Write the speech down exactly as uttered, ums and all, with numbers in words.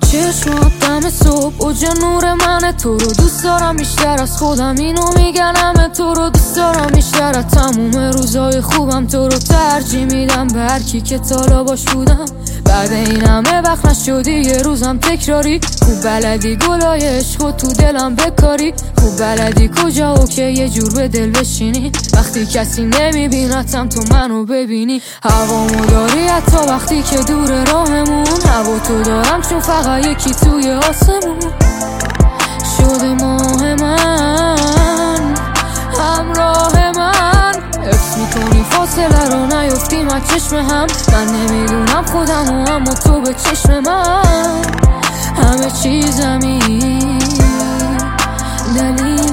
چشمات دم صبح اوج نور منه، تو رو دوست دارم بیشتر از خودم، اینو میگن همه. تو رو دوست دارم بیشتر از تموم روزای خوبم، تو رو ترجیح میدم به هر کی که تالا باش بودم. بعد این همه وقت نشدی یه روزم تکراری، خوب بلدی گلای عشقو تو دلم بکاری، خوب بلدی کجا و که یه جور به دل بشینی، وقتی کسی نمیبینتم تو منو ببینی. هوامو داری حتی وقتی که دور راهمون، هوا تو دارم چون فقط یکی توی آسمون شده ماه من، همراه من. حفظ میکنی فاصله رو نیفتیم از چشم هم، من نمیدونم خودم و اما تو به چشم من همه چیزمی دلیل